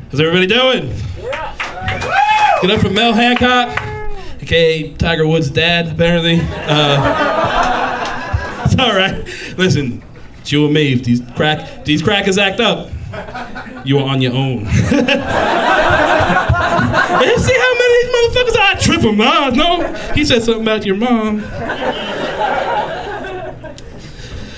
How's everybody doing? Get up for Mel Hancock, aka Tiger Woods' dad, apparently. It's all right. Listen, it's you and me. If these crackers act up, you are on your own. You see how many of these motherfuckers I trip them? No, he said something about your mom.